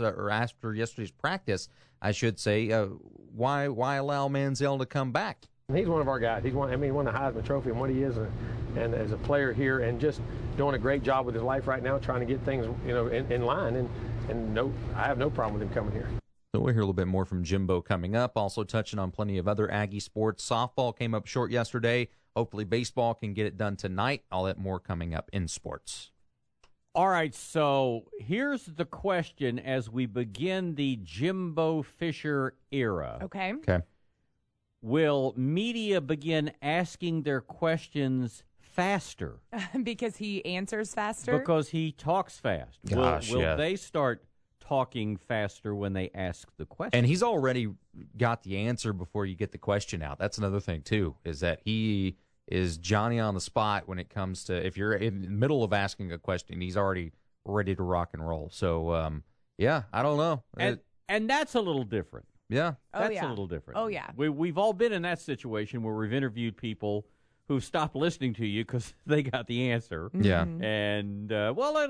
I should say, why allow Manziel to come back? He's one of our guys. He won the Heisman Trophy and what he is, and as a player here, and just doing a great job with his life right now, trying to get things in line. And no, I have no problem with him coming here. So we'll hear a little bit more from Jimbo coming up. Also touching on plenty of other Aggie sports. Softball came up short yesterday. Hopefully baseball can get it done tonight. All that more coming up in sports. All right, so here's the question as we begin the Jimbo Fisher era. Okay. Will media begin asking their questions faster? Because he answers faster? Because he talks fast. Gosh, will they start talking faster when they ask the question? And he's already got the answer before you get the question out. That's another thing, too, is that he is Johnny on the spot when it comes to, if you're in the middle of asking a question, he's already ready to rock and roll. So, yeah, I don't know. And that's a little different. Yeah. That's a little different. Oh, yeah. We've all been in that situation where we've interviewed people who stopped listening to you because they got the answer. Yeah. And, I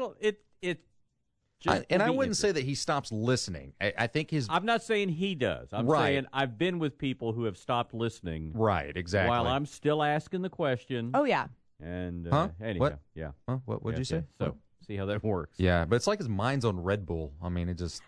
wouldn't say that he stops listening. I think I'm not saying he does. I'm saying I've been with people who have stopped listening. Right, exactly. While I'm still asking the question. Oh, yeah. And anyhow, what? Yeah. Huh? What'd you say? So see how that works. Yeah, but it's like his mind's on Red Bull. I mean, it just.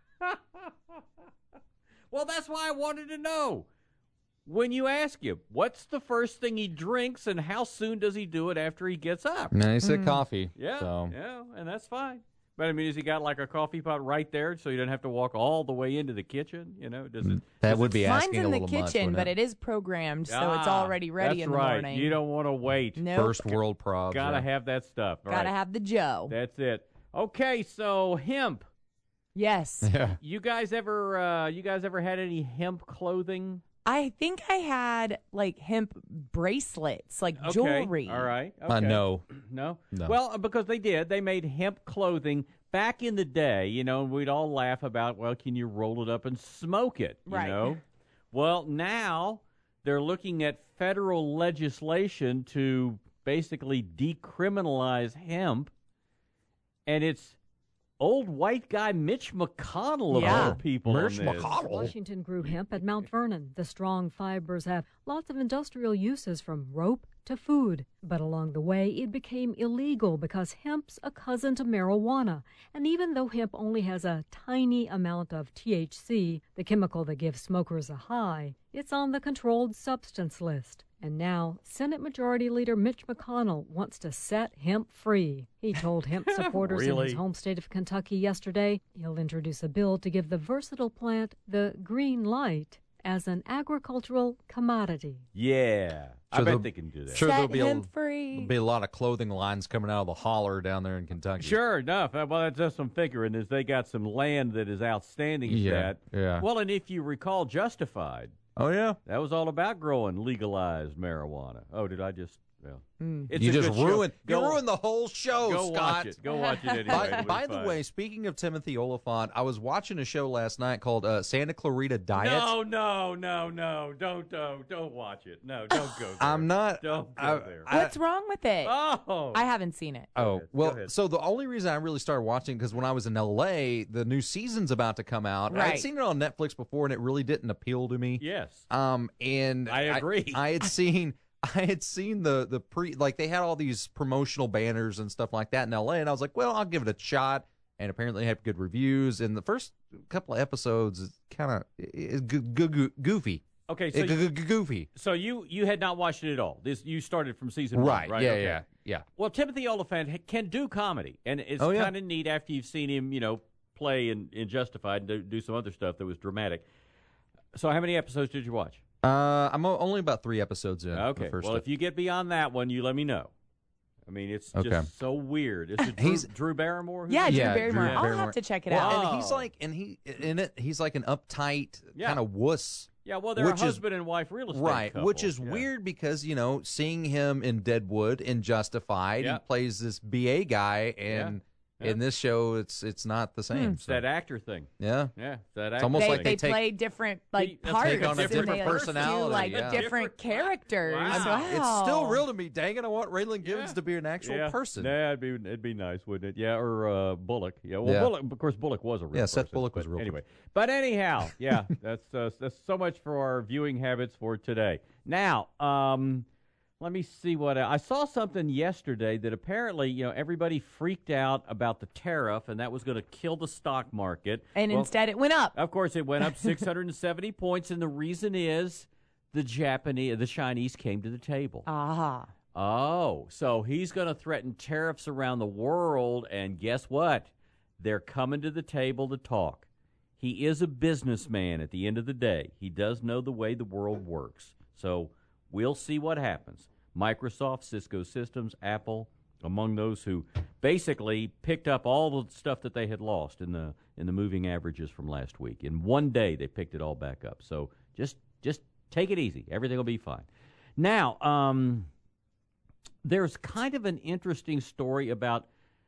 Well, that's why I wanted to know. When you ask him, what's the first thing he drinks and how soon does he do it after he gets up? No, he said coffee. Yeah, so. Yeah, and that's fine. But, I mean, has he got like a coffee pot right there so you don't have to walk all the way into the kitchen? That would be asking Mine's a in little the kitchen, much, but it is programmed, so it's already ready in the morning. You don't want to wait. Nope. First world problems. Gotta have that stuff. Gotta have the Joe. That's it. Okay, so hemp. Yes. Yeah. You guys ever had any hemp clothing? I think I had like hemp bracelets, like jewelry. All right. Okay. No. No? Well, because they did. They made hemp clothing back in the day, and we'd all laugh about, well, can you roll it up and smoke it? Right. Well, now they're looking at federal legislation to basically decriminalize hemp, and it's old white guy Mitch McConnell of all people. Mitch McConnell. Washington grew hemp at Mount Vernon. The strong fibers have lots of industrial uses from rope to food. But along the way, it became illegal because hemp's a cousin to marijuana. And even though hemp only has a tiny amount of THC, the chemical that gives smokers a high, it's on the controlled substance list. And now, Senate Majority Leader Mitch McConnell wants to set hemp free. He told hemp supporters in his home state of Kentucky yesterday he'll introduce a bill to give the versatile plant the green light as an agricultural commodity. Yeah. I bet they can do that. Sure, Set there'll be him free. There'll be a lot of clothing lines coming out of the holler down there in Kentucky. Sure enough. Well, that's just some figuring is they got some land that is outstanding at that. Yeah. Well, and if you recall Justified, Oh, yeah? that was all about growing legalized marijuana. Oh, did I just... Well, it's You a just good show. ruined Go- the whole show, Go Scott. watch it. Go watch it anyway. It'll be By the fun. way, speaking of Timothy Oliphant, I was watching a show last night called Santa Clarita Diet. No, don't watch it. No, don't go there. I'm not. Don't go there. What's wrong with it? Oh, I haven't seen it. Oh, well, ahead. so the only reason I really started watching, because when I was in L.A., the new season's about to come out. I had Right. seen it on Netflix before, and it really didn't appeal to me. Yes. And I agree. I had seen the pre, like they had all these promotional banners and stuff like that in L.A., and I was like, well, I'll give it a shot. And apparently, they have good reviews. And the first couple of episodes is kind of goofy. Okay, so goofy. So you had not watched it at all. You started from season 1, right? Yeah, Okay. yeah. Well, Timothy Oliphant can do comedy, and it's kind of neat after you've seen him, play in Justified and do some other stuff that was dramatic. So, how many episodes did you watch? I'm only about 3 episodes in. Okay. Well, if you get beyond that one, you let me know. I mean, it's just so weird. Is it Drew Barrymore? Drew Barrymore. Drew I'll Barrymore. have to check it Well, out. And he's like an uptight kind of wuss. Yeah, well, they're a husband and wife real estate couple. Which is weird because, seeing him in Deadwood and Justified, he plays this BA guy, and in this show, it's not the same. It's that actor thing. Yeah. Yeah, that actor It's almost they, like they take, play different parts. take on a and different they personality. do different characters. Wow. It's still real to me. Dang it, I want Raylan Givens to be an actual person. Yeah, it'd be nice, wouldn't it? Yeah, or Bullock. Yeah, well, Bullock, of course, Bullock was a real person. Seth Bullock was real. Anyway, but anyhow, that's so much for our viewing habits for today. Now, let me see what I saw something yesterday that apparently, everybody freaked out about the tariff, and that was going to kill the stock market. And instead, it went up. Of course, it went up 670 points, and the reason is the Chinese came to the table. Aha. Oh, so he's going to threaten tariffs around the world, and guess what? They're coming to the table to talk. He is a businessman at the end of the day. He does know the way the world works. So we'll see what happens. Microsoft, Cisco Systems, Apple, among those who basically picked up all the stuff that they had lost in the moving averages from last week. In one day, they picked it all back up. So just take it easy. Everything will be fine. Now, there's kind of an interesting story about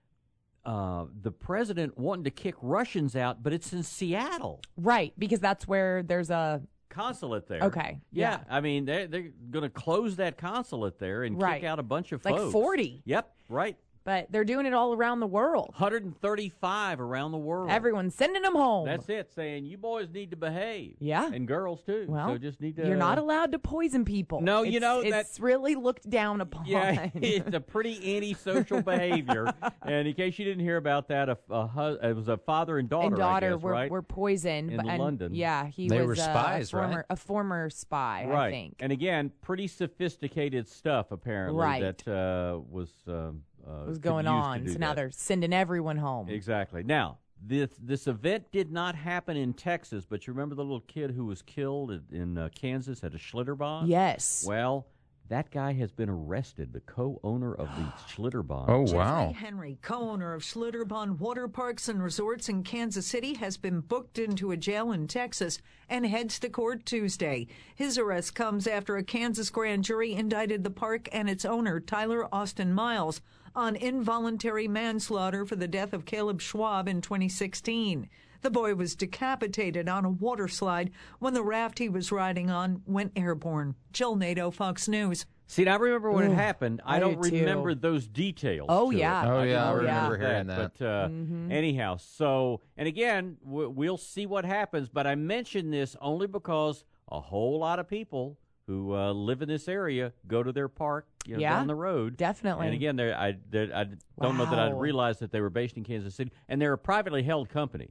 the president wanting to kick Russians out, but it's in Seattle. Right, because that's where there's a consulate there. Okay. Yeah. I mean, they're going to close that consulate there and kick out a bunch of folks. Like 40. Yep, right. But they're doing it all around the world. 135 around the world. Everyone's sending them home. That's it, saying you boys need to behave. Yeah. And girls, too. Well, so just need to. You're not allowed to poison people. No, it's really looked down upon. Yeah, it's a pretty antisocial behavior. And in case you didn't hear about that, it was a father and daughter. I guess, were poisoned in London. Yeah, they were spies, a former spy, right. I think. And again, pretty sophisticated stuff apparently that was going on. So now they're sending everyone home. Exactly. Now, this event did not happen in Texas, but you remember the little kid who was killed in Kansas at a Schlitterbahn? Yes. Well, that guy has been arrested, the co-owner of the Schlitterbahn. Oh, wow. Jeffrey Henry, co-owner of Schlitterbahn Water Parks and Resorts in Kansas City, has been booked into a jail in Texas and heads to court Tuesday. His arrest comes after a Kansas grand jury indicted the park and its owner, Tyler Austin Miles, on involuntary manslaughter for the death of Caleb Schwab in 2016. The boy was decapitated on a water slide when the raft he was riding on went airborne. Jill Nato, Fox News. See, I remember when it happened. I don't remember those details. Oh, to yeah. it. I remember hearing that. But anyhow, and again, we'll see what happens. But I mention this only because a whole lot of people who live in this area go to their park down the road. Definitely. And again, I don't know that I realized that they were based in Kansas City. And they're a privately held company.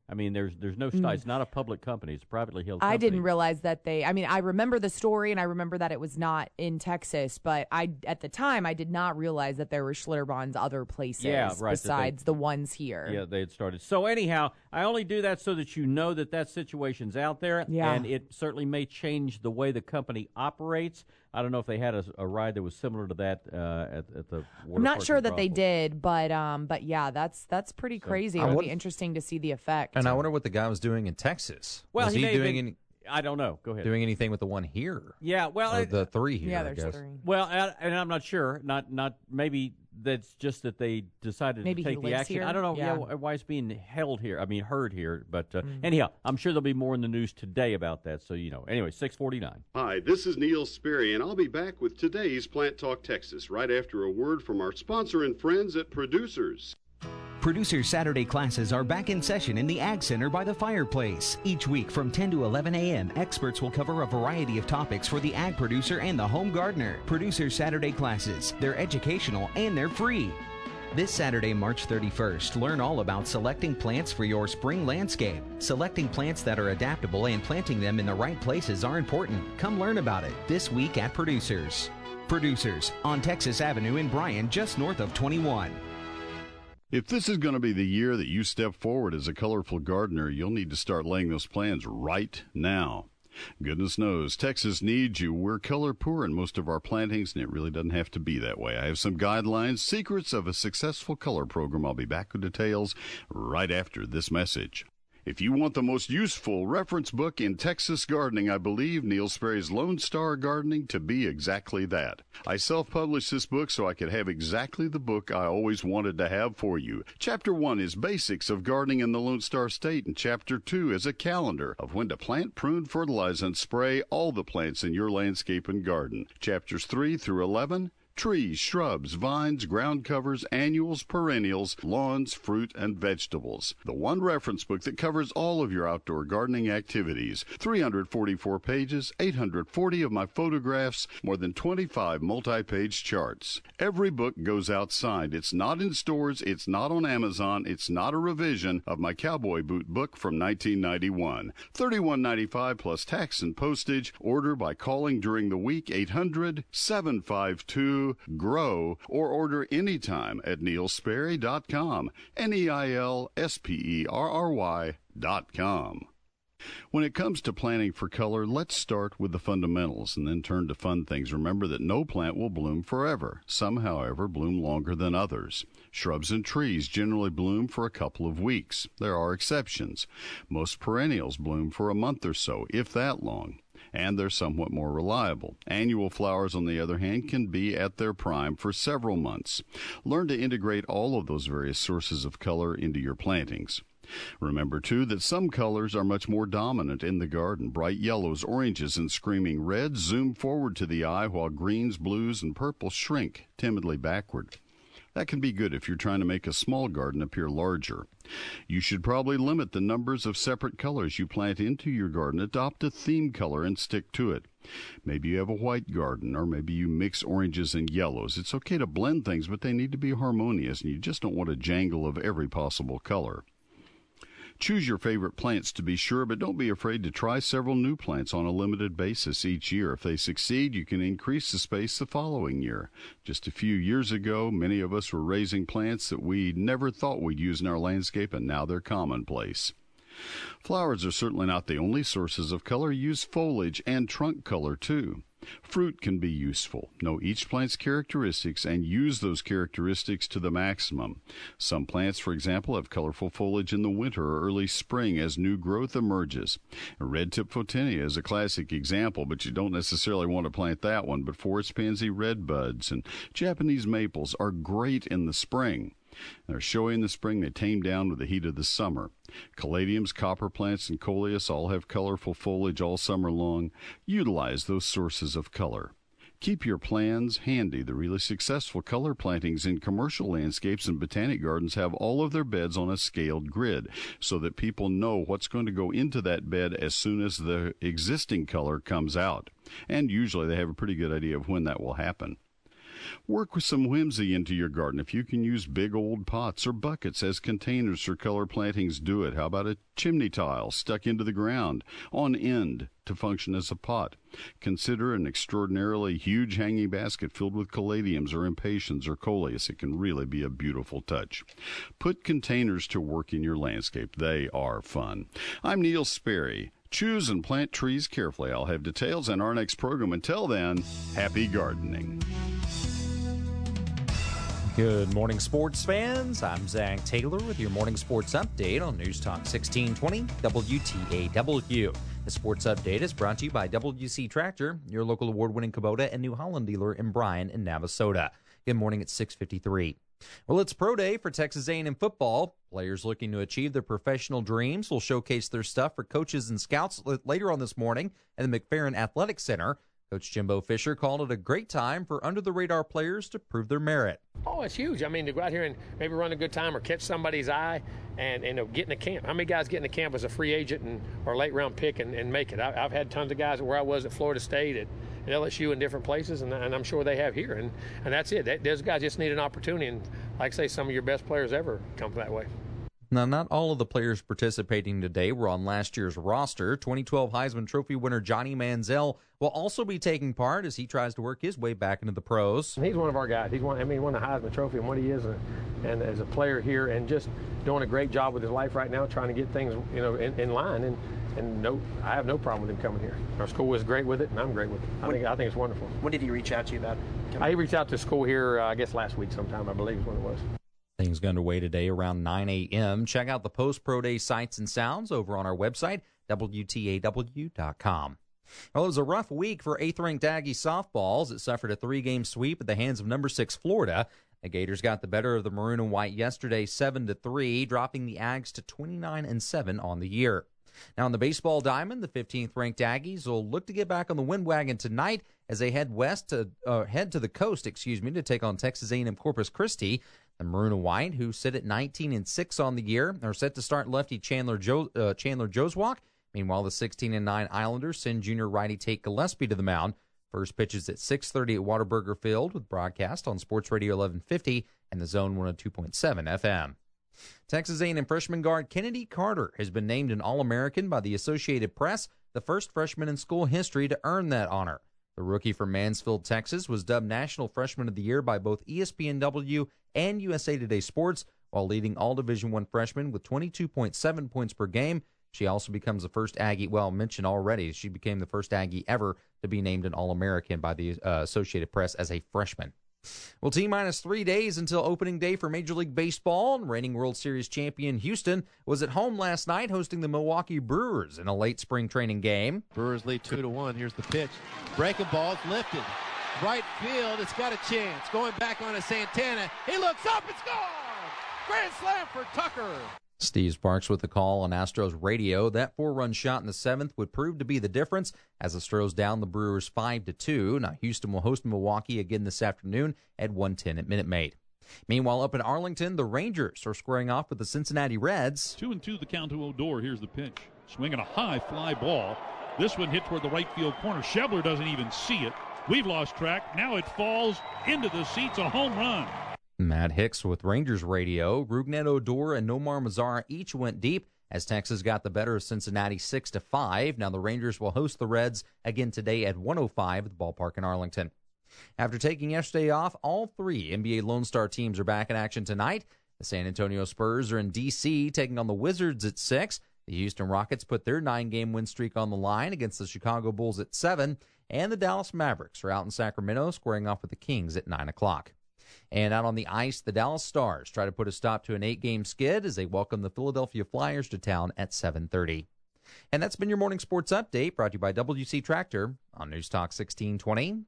I mean, there's no it's not a public company. It's a privately held company. I didn't realize that I remember the story, and I remember that it was not in Texas, but at the time, I did not realize that there were Schlitterbahn's other places besides the ones here. Yeah, they had started. So anyhow, I only do that so that you know that situation's out there, and it certainly may change the way the company operates. I don't know if they had a ride that was similar to that at the water I'm not park sure that they did, but yeah, that's pretty crazy. It would be interesting to see the effect. And I wonder what the guy was doing in Texas. Well, was he doing I don't know. Go ahead. Doing anything with the one here? Yeah, well, the three here. Yeah, there's I guess. 3. Well, and I'm not sure. Not maybe that's just that they decided maybe to take the action. Here? I don't know. Yeah. Why it's being heard here. But anyhow, I'm sure there'll be more in the news today about that. So Anyway, 6:49. Hi, this is Neil Sperry, and I'll be back with today's Plant Talk Texas right after a word from our sponsor and friends at Producers. Producers Saturday classes are back in session in the Ag Center by the fireplace. Each week from 10 to 11 a.m., experts will cover a variety of topics for the ag producer and the home gardener. Producers Saturday classes, they're educational and they're free. This Saturday, March 31st, learn all about selecting plants for your spring landscape. Selecting plants that are adaptable and planting them in the right places are important. Come learn about it this week at Producers. Producers on Texas Avenue in Bryan, just north of 21. If this is going to be the year that you step forward as a colorful gardener, you'll need to start laying those plans right now. Goodness knows, Texas needs you. We're color poor in most of our plantings, and it really doesn't have to be that way. I have some guidelines, secrets of a successful color program. I'll be back with details right after this message. If you want the most useful reference book in Texas gardening, I believe Neil Sperry's Lone Star Gardening to be exactly that. I self-published this book so I could have exactly the book I always wanted to have for you. Chapter 1 is Basics of Gardening in the Lone Star State, and Chapter 2 is a calendar of when to plant, prune, fertilize, and spray all the plants in your landscape and garden. Chapters 3 through 11, trees, shrubs, vines, ground covers, annuals, perennials, lawns, fruit, and vegetables. The one reference book that covers all of your outdoor gardening activities. 344 pages, 840 of my photographs, more than 25 multi-page charts. Every book goes outside. It's not in stores. It's not on Amazon. It's not a revision of my cowboy boot book from 1991. $31.95 plus tax and postage. Order by calling during the week 800-752 GROW or order anytime at neilsperry.com, neilsperry.com. When it comes to planting for color, let's start with the fundamentals and then turn to fun things. Remember that no plant will bloom forever. Some, however, bloom longer than others. Shrubs and trees generally bloom for a couple of weeks. There are exceptions. Most perennials bloom for a month or so, if that long, and they're somewhat more reliable. Annual flowers, on the other hand, can be at their prime for several months. Learn to integrate all of those various sources of color into your plantings. Remember, too, that some colors are much more dominant in the garden. Bright yellows, oranges, and screaming reds zoom forward to the eye, while greens, blues, and purples shrink timidly backward. That can be good if you're trying to make a small garden appear larger. You should probably limit the numbers of separate colors you plant into your garden. Adopt a theme color and stick to it. Maybe you have a white garden, or maybe you mix oranges and yellows. It's okay to blend things, but they need to be harmonious, and you just don't want a jangle of every possible color. Choose your favorite plants to be sure, but don't be afraid to try several new plants on a limited basis each year. If they succeed, you can increase the space the following year. Just a few years ago, many of us were raising plants that we never thought we'd use in our landscape, and now they're commonplace. Flowers are certainly not the only sources of color. Use foliage and trunk color, too. Fruit can be useful. Know each plant's characteristics and use those characteristics to the maximum. Some plants, for example, have colorful foliage in the winter or early spring as new growth emerges. Red-tip photinia is a classic example, but you don't necessarily want to plant that one. But forest pansy redbuds and Japanese maples are great in the spring. They're showy in the spring. They tame down with the heat of the summer. Caladiums, copper plants, and coleus all have colorful foliage all summer long. Utilize those sources of color. Keep your plans handy. The really successful color plantings in commercial landscapes and botanic gardens have all of their beds on a scaled grid so that people know what's going to go into that bed as soon as the existing color comes out. And usually they have a pretty good idea of when that will happen. Work with some whimsy into your garden. If you can use big old pots or buckets as containers for color plantings, do it. How about a chimney tile stuck into the ground on end to function as a pot? Consider an extraordinarily huge hanging basket filled with caladiums or impatiens or coleus. It can really be a beautiful touch. Put containers to work in your landscape. They are fun. I'm Neil Sperry. Choose and plant trees carefully. I'll have details in our next program. Until then, happy gardening. Good morning, sports fans. I'm Zach Taylor with your morning sports update on News Talk 1620 WTAW. The sports update is brought to you by WC Tractor, your local award-winning Kubota and New Holland dealer in Bryan and Navasota. Good morning at 6:53. Well, it's pro day for Texas A&M football. Players looking to achieve their professional dreams will showcase their stuff for coaches and scouts later on this morning at the McFerrin Athletic Center. Coach Jimbo Fisher called it a great time for under-the-radar players to prove their merit. Oh, it's huge. I mean, to go out here and maybe run a good time or catch somebody's eye and get in a camp. How many guys get in a camp as a free agent or late-round pick and make it? I've had tons of guys where I was at Florida State, at LSU, in different places, and I'm sure they have here. And that's it. Those guys just need an opportunity. And like I say, some of your best players ever come that way. Now, not all of the players participating today were on last year's roster. 2012 Heisman Trophy winner Johnny Manziel will also be taking part as he tries to work his way back into the pros. He's one of our guys. He won the Heisman Trophy and what he is, and as a player here, and just doing a great job with his life right now, trying to get things in line. And no, I have no problem with him coming here. Our school was great with it, and I'm great with it. I think it's wonderful. When did he reach out to you about coming? He reached out to school here, I guess last week sometime, I believe is when it was. Things get underway today around 9 a.m. Check out the post-pro day sights and sounds over on our website, WTAW.com. Well, it was a rough week for 8th-ranked Aggie softballs. It suffered a 3-game sweep at the hands of number 6 Florida. The Gators got the better of the maroon and white yesterday, 7-3, dropping the Ags to 29-7 on the year. Now, on the baseball diamond, the 15th-ranked Aggies will look to get back on the wind wagon tonight as they head to the coast, to take on Texas A&M Corpus Christi. The maroon and white, who sit at 19-6 on the year, are set to start lefty Chandler Joswalk. Meanwhile, the 16-9 Islanders send junior righty Tate Gillespie to the mound. First pitch is at 6:30 at Whataburger Field, with broadcast on Sports Radio 1150 and the Zone 102.7 FM. Texas A&M freshman guard Kennedy Carter has been named an All-American by the Associated Press, the first freshman in school history to earn that honor. The rookie from Mansfield, Texas, was dubbed National Freshman of the Year by both ESPNW and USA Today Sports, while leading all Division I freshmen with 22.7 points per game. She also becomes the first Aggie, mentioned already, she became the first Aggie ever to be named an All-American by the Associated Press as a freshman. Well, T-minus 3 days until opening day for Major League Baseball. Reigning World Series champion Houston was at home last night hosting the Milwaukee Brewers in a late spring training game. Brewers lead 2-1. Here's the pitch. Breaking ball, it's lifted. Right field, it's got a chance. Going back on to Santana. He looks up, it's gone! Grand slam for Tucker. Steve Sparks with the call on Astros radio. That 4-run shot in the 7th would prove to be the difference as the Astros down the Brewers 5-2. Now Houston will host Milwaukee again this afternoon at 1:10 at Minute Maid. Meanwhile, up in Arlington, the Rangers are squaring off with the Cincinnati Reds. 2-2 the count to Odor. Here's the pitch. Swinging a high fly ball. This one hit toward the right field corner. Schebler doesn't even see it. We've lost track. Now it falls into the seats, a home run. Matt Hicks with Rangers radio. Rougned Odor and Nomar Mazara each went deep as Texas got the better of Cincinnati 6-5. Now the Rangers will host the Reds again today at 1:05 at the ballpark in Arlington. After taking yesterday off, all 3 NBA Lone Star teams are back in action tonight. The San Antonio Spurs are in D.C. taking on the Wizards at 6. The Houston Rockets put their 9-game win streak on the line against the Chicago Bulls at 7. And the Dallas Mavericks are out in Sacramento squaring off with the Kings at 9 o'clock. And out on the ice, the Dallas Stars try to put a stop to an 8-game skid as they welcome the Philadelphia Flyers to town at 7:30. And that's been your morning sports update brought to you by WC Tractor on News Talk 1620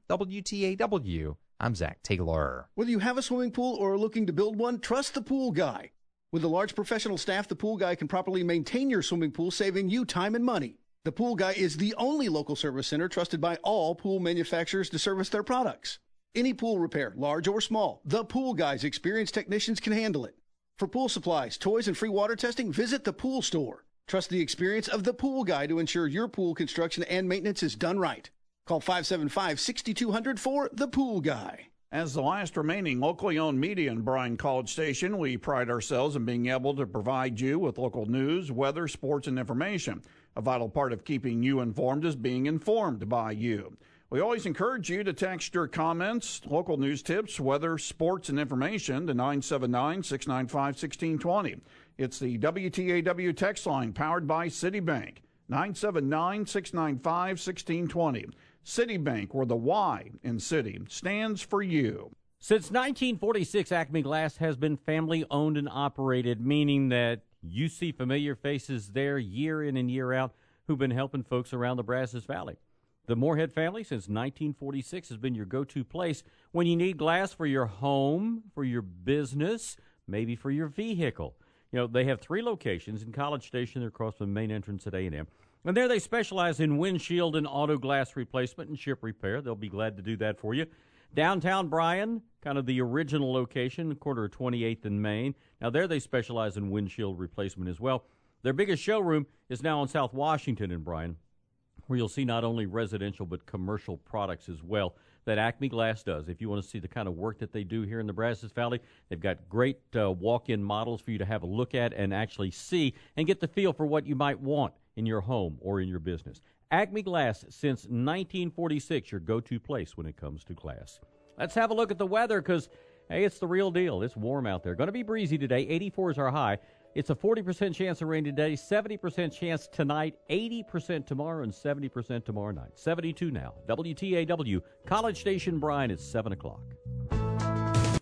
WTAW. I'm Zach Taylor. Whether you have a swimming pool or are looking to build one, trust the Pool Guy. With a large professional staff, the Pool Guy can properly maintain your swimming pool, saving you time and money. The Pool Guy is the only local service center trusted by all pool manufacturers to service their products. Any pool repair, large or small, the Pool Guy's experienced technicians can handle it. For pool supplies, toys, and free water testing, visit the Pool Store. Trust the experience of the Pool Guy to ensure your pool construction and maintenance is done right. Call 575-6200 for the Pool Guy. As the last remaining locally owned media in Bryan College Station, we pride ourselves in being able to provide you with local news, weather, sports, and information. A vital part of keeping you informed is being informed by you. We always encourage you to text your comments, local news tips, weather, sports, and information to 979-695-1620. It's the WTAW text line powered by Citibank, 979-695-1620. Citibank, where the Y in City stands for you. Since 1946, Acme Glass has been family-owned and operated, meaning that you see familiar faces there year in and year out who've been helping folks around the Brazos Valley. The Moorhead family, since 1946, has been your go-to place when you need glass for your home, for your business, maybe for your vehicle. You know, they have 3 locations in College Station. They're across from the main entrance at A&M. And there they specialize in windshield and auto glass replacement and ship repair. They'll be glad to do that for you. Downtown Bryan, kind of the original location, corner of 28th and Main. Now there they specialize in windshield replacement as well. Their biggest showroom is now on South Washington in Bryan, where you'll see not only residential but commercial products as well that Acme Glass does. If you want to see the kind of work that they do here in the Brazos Valley, they've got great walk-in models for you to have a look at and actually see and get the feel for what you might want in your home or in your business. Acme Glass, since 1946, your go-to place when it comes to glass. Let's have a look at the weather because, hey, it's the real deal. It's warm out there. Going to be breezy today. 84 is our high. It's a 40% chance of rain today, 70% chance tonight, 80% tomorrow, and 70% tomorrow night. 72 now. WTAW, College Station, Bryan, it's 7 o'clock.